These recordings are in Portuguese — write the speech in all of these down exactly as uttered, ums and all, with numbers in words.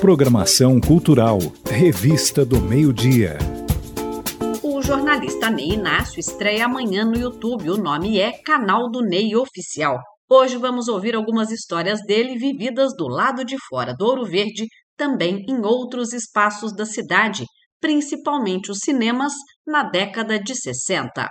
Programação Cultural, Revista do Meio-Dia. O jornalista Ney Inácio estreia amanhã no YouTube. O nome é Canal do Ney Oficial. Hoje vamos ouvir algumas histórias dele vividas do lado de fora do Ouro Verde, também em outros espaços da cidade, principalmente os cinemas, na década de sessenta.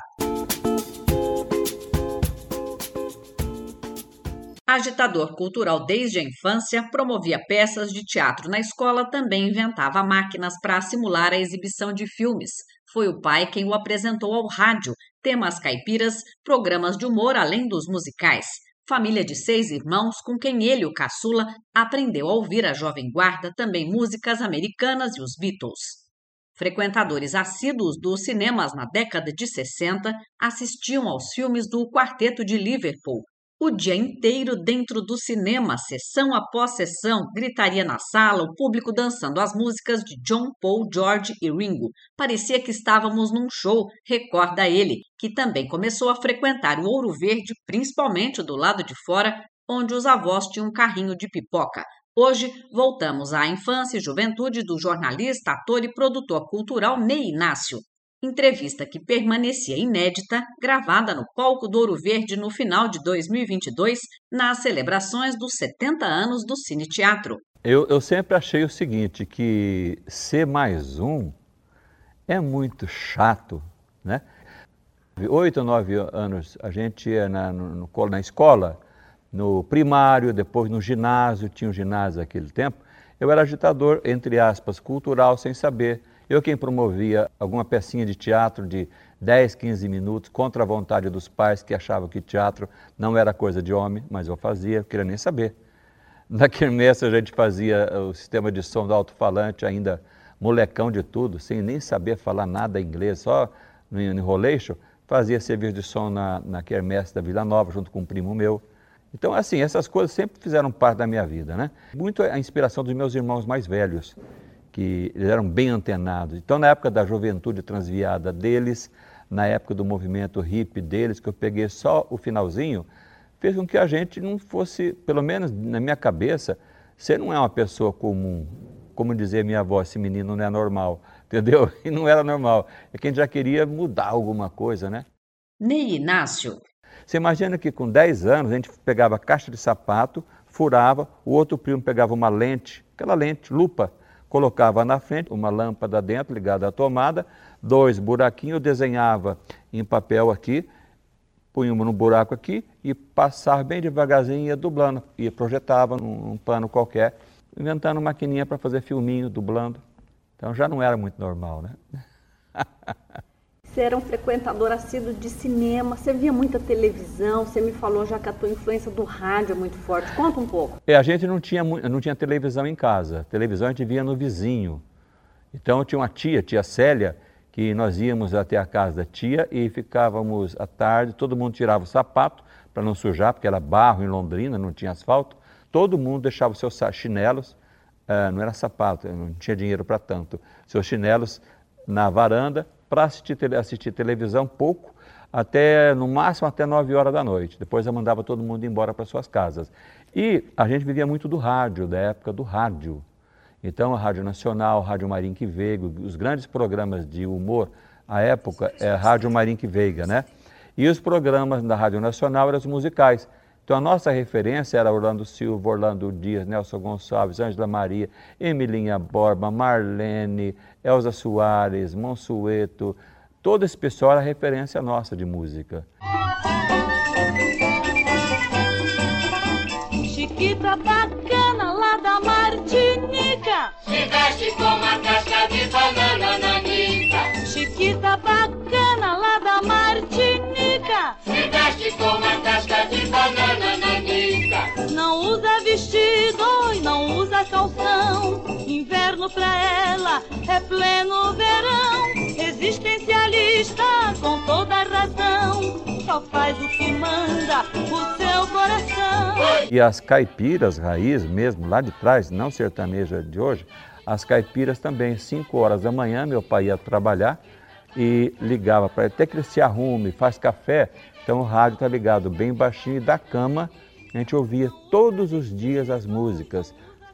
Agitador cultural desde a infância, promovia peças de teatro na escola, também inventava máquinas para simular a exibição de filmes. Foi o pai quem o apresentou ao rádio, temas caipiras, programas de humor além dos musicais. Família de seis irmãos, com quem ele, o caçula, aprendeu a ouvir a Jovem Guarda, também músicas americanas e os Beatles. Frequentadores assíduos dos cinemas na década de sessenta assistiam aos filmes do Quarteto de Liverpool. O dia inteiro dentro do cinema, sessão após sessão, gritaria na sala, o público dançando as músicas de John, Paul, George e Ringo. Parecia que estávamos num show, recorda ele, que também começou a frequentar o Ouro Verde, principalmente do lado de fora, onde os avós tinham um carrinho de pipoca. Hoje, voltamos à infância e juventude do jornalista, ator e produtor cultural Ney Inácio. Entrevista que permanecia inédita, gravada no palco do Ouro Verde no final de dois mil e vinte e dois, nas celebrações dos setenta anos do Cine Teatro. Eu, eu sempre achei o seguinte, que ser mais um é muito chato, né? Oito, nove anos a gente ia na, no, na escola, no primário, depois no ginásio, tinha um ginásio naquele tempo. Eu era agitador, entre aspas, cultural, sem saber. Eu quem promovia alguma pecinha de teatro de dez, quinze minutos, contra a vontade dos pais que achavam que teatro não era coisa de homem, mas eu fazia, eu queria nem saber. Na quermesse a gente fazia o sistema de som do alto-falante, ainda molecão de tudo, sem nem saber falar nada inglês, só no enrolation, fazia serviço de som na, na quermesse da Vila Nova, junto com um primo meu. Então, assim, essas coisas sempre fizeram parte da minha vida, né? Muito a inspiração dos meus irmãos mais velhos, que eles eram bem antenados. Então, na época da juventude transviada deles, na época do movimento hippie deles, que eu peguei só o finalzinho, fez com que a gente não fosse, pelo menos na minha cabeça, você não é uma pessoa comum. Como dizia minha avó, esse menino não é normal, entendeu? E não era normal. É que a gente já queria mudar alguma coisa, né? Ney Inácio. Você imagina que com dez anos a gente pegava caixa de sapato, furava, o outro primo pegava uma lente, aquela lente, lupa, colocava na frente uma lâmpada dentro, ligada à tomada, dois buraquinhos, desenhava em papel aqui, punha no buraco aqui e passava bem devagarzinho, ia dublando, ia projetava num, num pano qualquer, inventando maquininha para fazer filminho, dublando. Então já não era muito normal, né? Você era um frequentador assíduo de cinema, você via muita televisão, você me falou já que a tua influência do rádio é muito forte. Conta um pouco. É, a gente não tinha, não tinha televisão em casa, televisão a gente via no vizinho. Então eu tinha uma tia, tia Célia, que nós íamos até a casa da tia e ficávamos à tarde, todo mundo tirava o sapato para não sujar, porque era barro em Londrina, não tinha asfalto. Todo mundo deixava os seus chinelos, uh, não era sapato, não tinha dinheiro para tanto, seus chinelos na varanda, para assistir, tele, assistir televisão pouco, até no máximo até nove horas da noite. Depois eu mandava todo mundo embora para suas casas. E a gente vivia muito do rádio, da época do rádio. Então a Rádio Nacional, Rádio Marinque Veiga, os grandes programas de humor, à época é a Rádio Marinque Veiga, né? E os programas da Rádio Nacional eram os musicais. Então a nossa referência era Orlando Silva, Orlando Dias, Nelson Gonçalves, Ângela Maria, Emilinha Borba, Marlene, Elza Soares, Monsueto. Todo esse pessoal era referência nossa de música. Chiquita bacana lá da Martinica, se veste com uma casca de banana nanica. Chiquita bacana lá da Martinica, se veste com uma casca de banana nanica. Não usa vestido e não usa calção, inverno pra ela é pleno verão. Existencialista com toda razão, só faz o que manda o seu coração. E as caipiras raiz mesmo, lá de trás, não sertaneja de hoje, as caipiras também, cinco horas da manhã, meu pai ia trabalhar e ligava para ele, até que ele se arrume, faz café, então o rádio está ligado bem baixinho e da cama a gente ouvia todos os dias as músicas,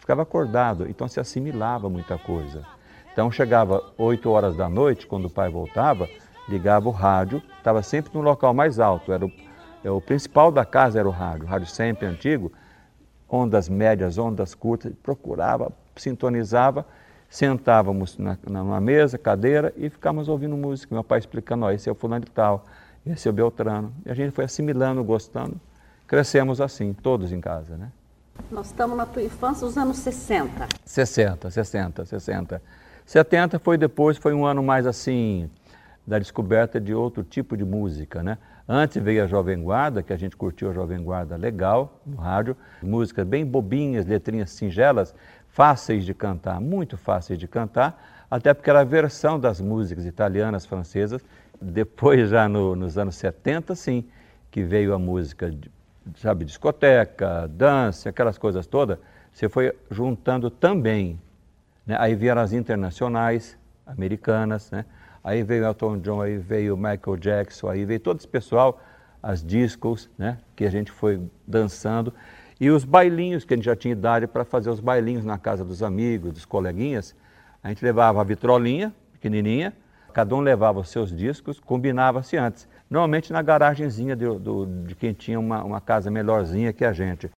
ficava acordado, então se assimilava muita coisa. Então chegava oito horas da noite, quando o pai voltava, ligava o rádio, estava sempre no local mais alto, era o, é, o principal da casa era o rádio, o rádio sempre antigo, ondas médias, ondas curtas, procurava, sintonizava, sentávamos na, numa mesa, cadeira e ficávamos ouvindo música, meu pai explicando, ó, esse é o fulano de tal, esse é o Beltrano, e a gente foi assimilando, gostando, crescemos assim, todos em casa, né? Nós estamos na tua infância dos anos sessenta. sessenta, sessenta, sessenta. setenta foi depois, foi um ano mais assim, da descoberta de outro tipo de música, né? Antes veio a Jovem Guarda, que a gente curtiu a Jovem Guarda legal, no rádio, músicas bem bobinhas, letrinhas singelas, fáceis de cantar, muito fáceis de cantar, até porque era a versão das músicas italianas, francesas. Depois, já no, nos anos setenta, sim, que veio a música, de, sabe, discoteca, dança, aquelas coisas todas, você foi juntando também, né? Aí vieram as internacionais, americanas, né? Aí veio Elton John, aí veio Michael Jackson, aí veio todo esse pessoal, as discos, né? Que a gente foi dançando. E os bailinhos, que a gente já tinha idade para fazer os bailinhos na casa dos amigos, dos coleguinhas. A gente levava a vitrolinha, pequenininha, cada um levava os seus discos, combinava-se antes. Normalmente na garagenzinha de, do, de quem tinha uma, uma casa melhorzinha que a gente.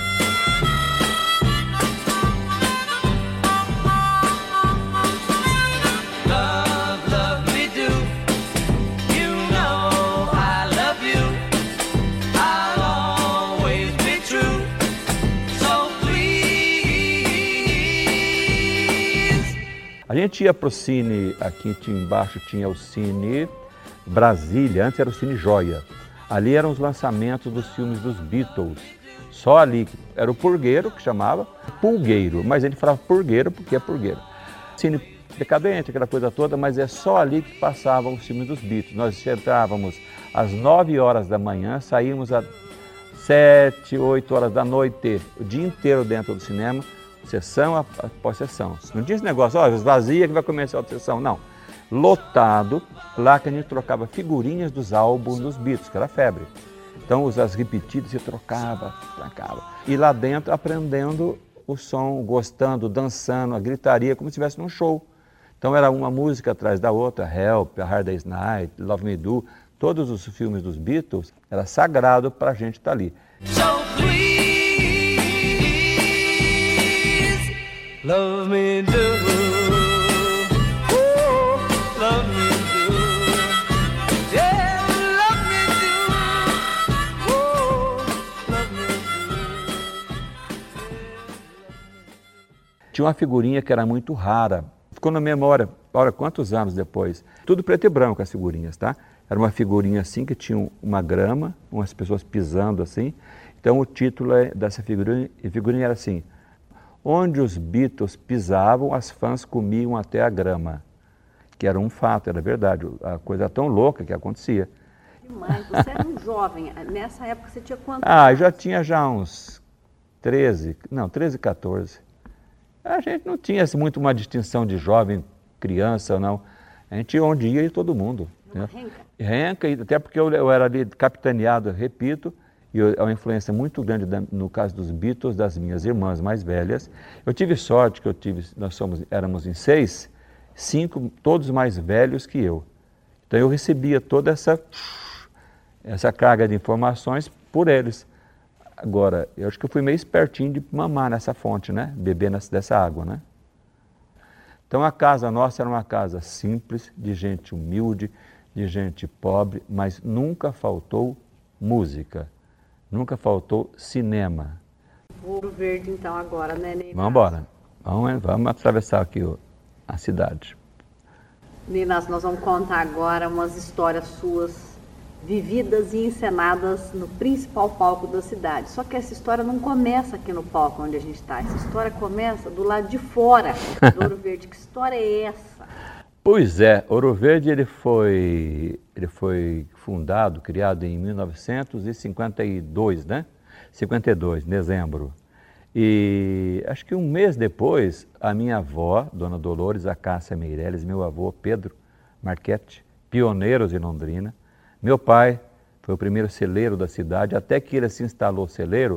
A gente ia para o Cine, aqui embaixo tinha o Cine Brasília, antes era o Cine Joia. Ali eram os lançamentos dos filmes dos Beatles. Só ali, era o Purgueiro, que chamava, Pulgueiro, mas ele falava Purgueiro porque é Purgueiro. Cine decadente, aquela coisa toda, mas é só ali que passavam os filmes dos Beatles. Nós entrávamos às nove horas da manhã, saímos às sete, oito horas da noite, o dia inteiro dentro do cinema, sessão após sessão. Não tinha esse negócio, ó, esvazia que vai começar outra sessão, não. Lotado, lá que a gente trocava figurinhas dos álbuns dos Beatles, que era febre. Então, as repetidas se trocava, trocava. E lá dentro, aprendendo o som, gostando, dançando, a gritaria, como se estivesse num show. Então, era uma música atrás da outra, Help, A Hard Day's Night, Love Me Do, todos os filmes dos Beatles, era sagrado para a gente estar ali. Love me do, oh, love me do, yeah, love me do, oh, love me do. Tinha uma figurinha que era muito rara, ficou na memória, olha quantos anos depois, tudo preto e branco as figurinhas, tá? Era uma figurinha assim que tinha uma grama, umas pessoas pisando assim, então o título dessa figurinha, figurinha era assim: onde os Beatles pisavam, as fãs comiam até a grama. Que era um fato, era verdade, a coisa tão louca que acontecia. Demais, você era um jovem, nessa época você tinha quantos Ah, anos? já tinha já uns treze, não, treze, quatorze. A gente não tinha assim, muito uma distinção de jovem, criança, não. A gente ia onde ia e todo mundo. Uma Né? renca? Renca, e até porque eu, eu era ali capitaneado, repito, e é uma influência muito grande da, no caso dos Beatles, das minhas irmãs mais velhas. Eu tive sorte que eu tive, nós somos, éramos em seis, cinco, todos mais velhos que eu. Então eu recebia toda essa, essa carga de informações por eles. Agora, eu acho que eu fui meio espertinho de mamar nessa fonte, né? Beber nessa, dessa água, né? Então a casa nossa era uma casa simples, de gente humilde, de gente pobre, mas nunca faltou música. Nunca faltou cinema. Ouro Verde, então, agora, né, Ney? Vamos embora. Vamos, vamos atravessar aqui o, a cidade. Meninas, nós vamos contar agora umas histórias suas, vividas e encenadas no principal palco da cidade. Só que essa história não começa aqui no palco onde a gente está. Essa história começa do lado de fora do Ouro Verde. Que história é essa? Pois é, Ouro Verde ele foi, ele foi fundado, criado em mil novecentos e cinquenta e dois, né? cinquenta e dois, dezembro. E acho que um mês depois, a minha avó, Dona Dolores Acácia Meireles, meu avô Pedro Marchetti, pioneiros em Londrina. Meu pai foi o primeiro celeiro da cidade, até que ele se instalou celeiro,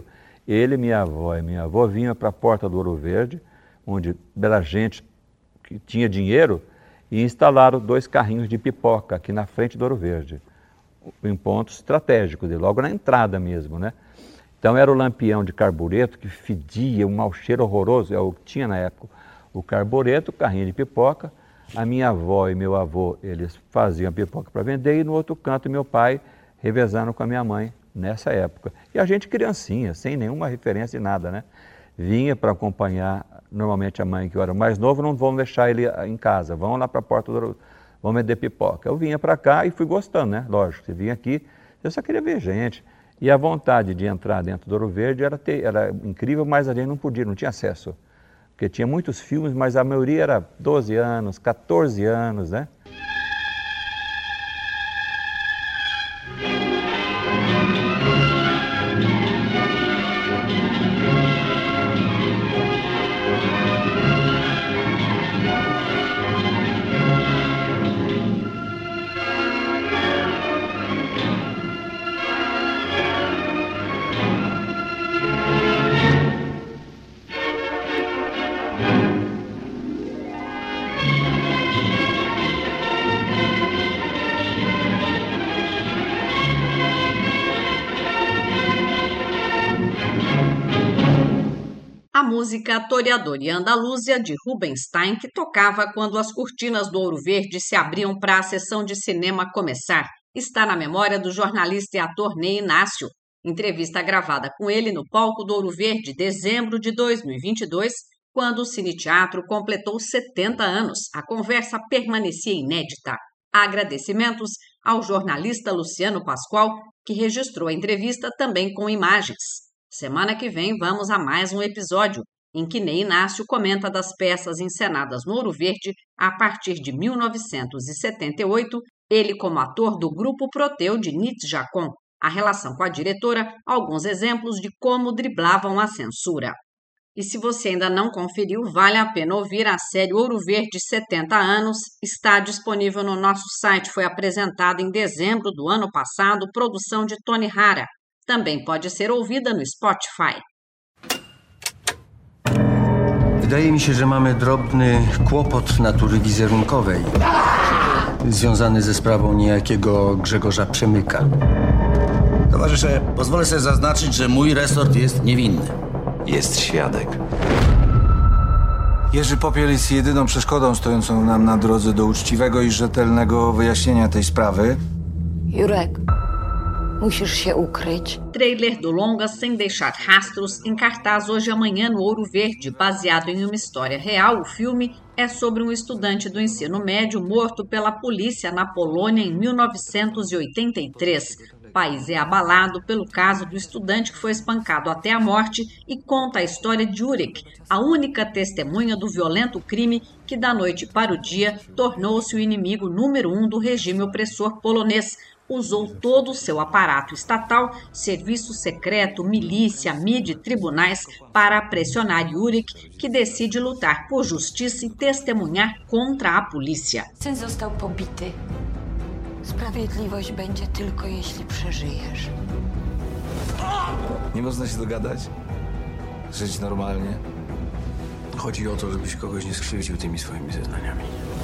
ele, minha avó e minha avó vinham para a porta do Ouro Verde, onde era gente que tinha dinheiro, e instalaram dois carrinhos de pipoca aqui na frente do Ouro Verde, em pontos estratégicos, logo na entrada mesmo, né? Então era o lampião de carbureto que fedia, um mau cheiro horroroso, é o que tinha na época. O carbureto, o carrinho de pipoca, a minha avó e meu avô, eles faziam pipoca para vender, e no outro canto meu pai revezando com a minha mãe nessa época. E a gente criancinha, sem nenhuma referência de nada, né? Vinha para acompanhar, normalmente a mãe que eu era mais novo, não vão deixar ele em casa, vão lá para a porta do... vão vender pipoca. Eu vinha para cá e fui gostando, né? Lógico, você vinha aqui, eu só queria ver gente. E a vontade de entrar dentro do Ouro Verde era, ter, era incrível, mas a gente não podia, não tinha acesso. Porque tinha muitos filmes, mas a maioria era doze anos, quatorze anos, né? A música Toreador e Andaluzia, de Rubinstein, que tocava quando as cortinas do Ouro Verde se abriam para a sessão de cinema começar, está na memória do jornalista e ator Ney Inácio. Entrevista gravada com ele no palco do Ouro Verde, dezembro de dois mil e vinte e dois, quando o Cine Teatro completou setenta anos. A conversa permanecia inédita. Agradecimentos ao jornalista Luciano Pascoal, que registrou a entrevista também com imagens. Semana que vem vamos a mais um episódio em que Ney Inácio comenta das peças encenadas no Ouro Verde a partir de mil novecentos e setenta e oito, ele como ator do Grupo Proteu de Nitz Jacon, a relação com a diretora, alguns exemplos de como driblavam a censura. E se você ainda não conferiu, vale a pena ouvir a série Ouro Verde setenta anos, está disponível no nosso site, foi apresentada em dezembro do ano passado, produção de Tony Hara. Também pode ser ouvida no Spotify. Wydaje mi się, że mamy drobny kłopot natury wizerunkowej związany ze sprawą niejakiego Grzegorza Przemyka. Towarzysze, pozwolę sobie zaznaczyć, że mój resort jest niewinny. Jest świadek. Jerzy Popiel jest jedyną przeszkodą stojącą nam na drodze do uczciwego i rzetelnego wyjaśnienia tej sprawy. Jurek, musisz się ukryć. Trailer do longa Sem Deixar Rastros, em cartaz hoje e amanhã no Ouro Verde, baseado em uma história real. O filme é sobre um estudante do ensino médio morto pela polícia na Polônia em mil novecentos e oitenta e três. O país é abalado pelo caso do estudante que foi espancado até a morte e conta a história de Jurek, a única testemunha do violento crime que da noite para o dia tornou-se o inimigo número um do regime opressor polonês. Usou todo o seu aparato estatal, serviço secreto, milícia, mídia e tribunais para pressionar Jurek, que decide lutar por justiça e testemunhar contra a polícia. Syn został pobity. Sprawiedliwość będzie tylko jeśli przeżyjesz. Nie można się dogadać? Żyć normalnie? Chodzi o to, żebyś kogoś nie skrzywdził tymi swoimi zeznaniami.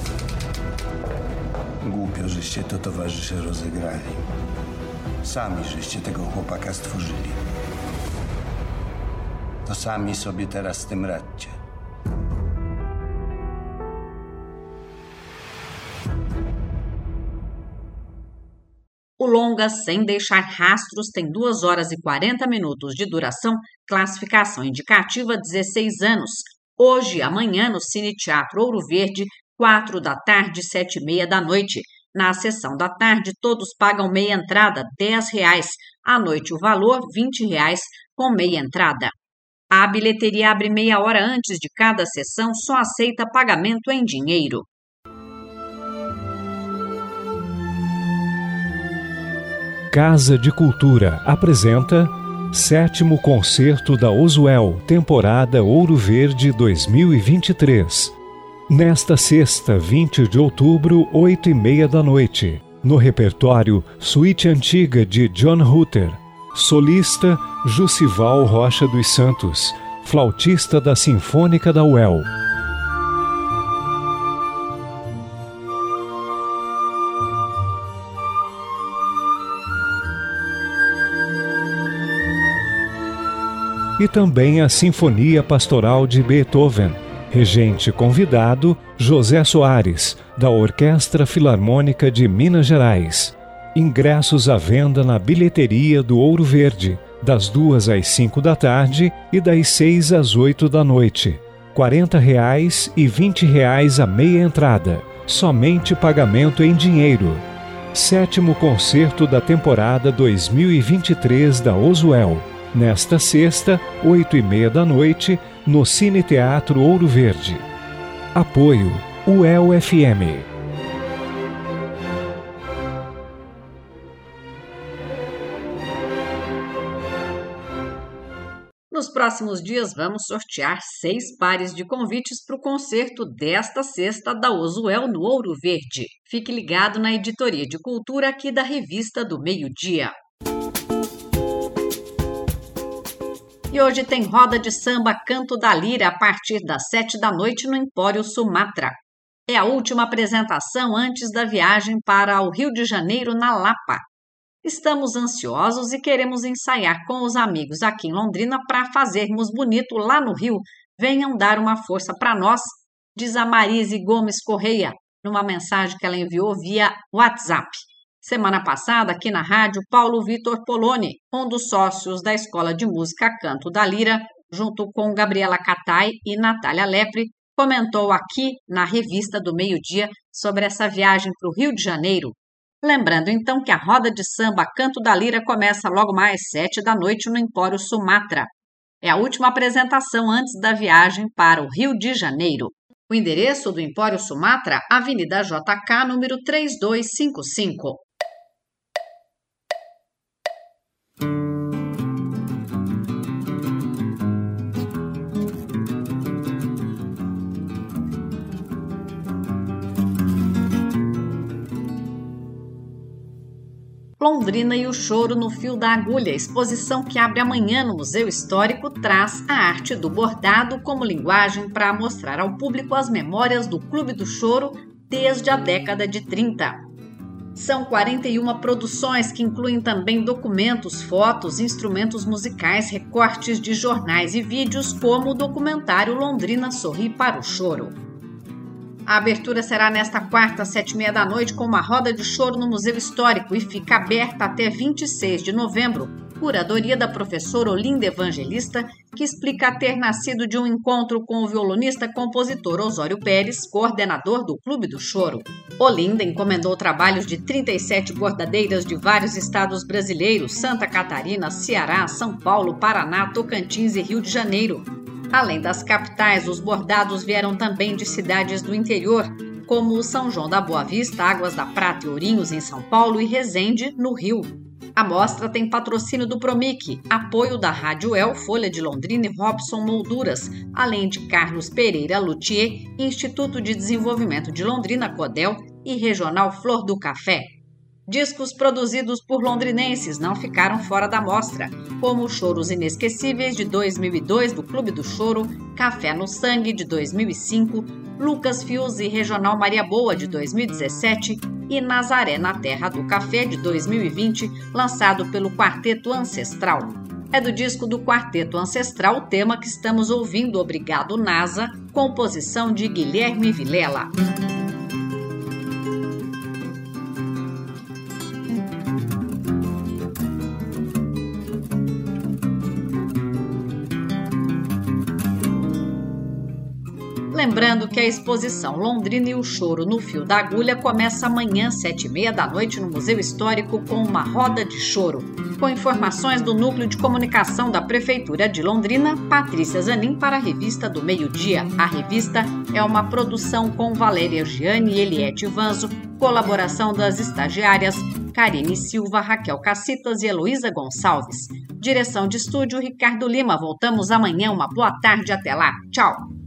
Głupio, żeście to towarzysze rozegrali. Sami żeście tego chłopaka stworzyli. To sami sobie teraz z tym radźcie. O longa Sem Deixar Rastros tem duas horas e quarenta minutos de duração, classificação indicativa dezesseis anos. Hoje e amanhã no Cine Teatro Ouro Verde, quatro da tarde, sete e meia da noite. Na sessão da tarde, todos pagam meia entrada, dez reais. À noite, o valor, vinte reais, com meia entrada. A bilheteria abre meia hora antes de cada sessão, só aceita pagamento em dinheiro. Casa de Cultura apresenta Sétimo Concerto da Oswell, temporada Ouro Verde dois mil e vinte e três. Nesta sexta, vinte de outubro, oito e meia da noite. No repertório, Suíte Antiga de John Rutter, Solista, Jussival Rocha dos Santos, flautista da Sinfônica da U E L. E também a Sinfonia Pastoral de Beethoven. Regente convidado, José Soares, da Orquestra Filarmônica de Minas Gerais. Ingressos à venda na bilheteria do Ouro Verde, das duas às cinco da tarde e das seis às oito da noite. quarenta reais e vinte reais a meia entrada. Somente pagamento em dinheiro. Sétimo concerto da temporada dois mil e vinte e três da Ozuel. Nesta sexta, oito e meia da noite, no Cine Teatro Ouro Verde. Apoio U E L F M. Nos próximos dias vamos sortear seis pares de convites para o concerto desta sexta da Ozuel no Ouro Verde. Fique ligado na editoria de cultura aqui da Revista do Meio-Dia. E hoje tem roda de samba Canto da Lira a partir das sete da noite no Empório Sumatra. É a última apresentação antes da viagem para o Rio de Janeiro, na Lapa. Estamos ansiosos e queremos ensaiar com os amigos aqui em Londrina para fazermos bonito lá no Rio. Venham dar uma força para nós, diz a Marise Gomes Correia, numa mensagem que ela enviou via WhatsApp. Semana passada, aqui na rádio, Paulo Vitor Poloni, um dos sócios da Escola de Música Canto da Lira, junto com Gabriela Catai e Natália Lepre, comentou aqui na Revista do Meio-Dia sobre essa viagem para o Rio de Janeiro. Lembrando, então, que a roda de samba Canto da Lira começa logo mais sete da noite no Empório Sumatra. É a última apresentação antes da viagem para o Rio de Janeiro. O endereço do Empório Sumatra, Avenida J K, número três dois cinco cinco. Londrina e o Choro no Fio da Agulha, exposição que abre amanhã no Museu Histórico, traz a arte do bordado como linguagem para mostrar ao público as memórias do Clube do Choro desde a década de trinta. São quarenta e uma produções que incluem também documentos, fotos, instrumentos musicais, recortes de jornais e vídeos, como o documentário Londrina Sorri para o Choro. A abertura será nesta quarta, às sete e meia da noite, com uma roda de choro no Museu Histórico e fica aberta até vinte e seis de novembro, curadoria da professora Olinda Evangelista, que explica ter nascido de um encontro com o violonista-compositor Osório Pérez, coordenador do Clube do Choro. Olinda encomendou trabalhos de trinta e sete bordadeiras de vários estados brasileiros, Santa Catarina, Ceará, São Paulo, Paraná, Tocantins e Rio de Janeiro. Além das capitais, os bordados vieram também de cidades do interior, como São João da Boa Vista, Águas da Prata e Ourinhos, em São Paulo, e Resende, no Rio. A mostra tem patrocínio do Promic, apoio da Rádio El, Folha de Londrina e Robson Molduras, além de Carlos Pereira Luthier, Instituto de Desenvolvimento de Londrina, Codel, e Regional Flor do Café. Discos produzidos por londrinenses não ficaram fora da mostra, como Choros Inesquecíveis, de dois mil e dois, do Clube do Choro, Café no Sangue, de dois mil e cinco, Lucas Fios e Regional Maria Boa, de dois mil e dezessete, e Nazaré na Terra do Café, de dois mil e vinte, lançado pelo Quarteto Ancestral. É do disco do Quarteto Ancestral o tema que estamos ouvindo, Obrigado NASA, composição de Guilherme Vilela. Lembrando que a exposição Londrina e o Choro no Fio da Agulha começa amanhã, às sete e meia da noite, no Museu Histórico, com uma roda de choro. Com informações do Núcleo de Comunicação da Prefeitura de Londrina, Patrícia Zanin para a Revista do Meio-Dia. A revista é uma produção com Valéria Gianni e Eliette Vanzo, colaboração das estagiárias Karine Silva, Raquel Cacitas e Heloísa Gonçalves. Direção de estúdio, Ricardo Lima. Voltamos amanhã. Uma boa tarde. Até lá. Tchau.